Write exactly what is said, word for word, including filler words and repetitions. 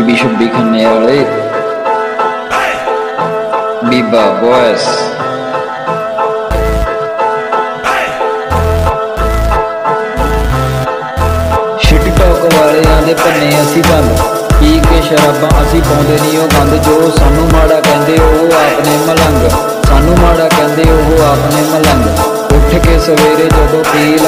बीबी छब्बी खन्ने वाले बीबा बॉयस टिकटॉक वाले आंदे भन्ने असी बंद पी के शराबां असी पाउंदे नहीं ओ गंद जो सानू माड़ा कहंदे ओह आपने मलंग सानू माड़ा कहंदे ओह आपने मलंग उठ के सवेरे जदों पी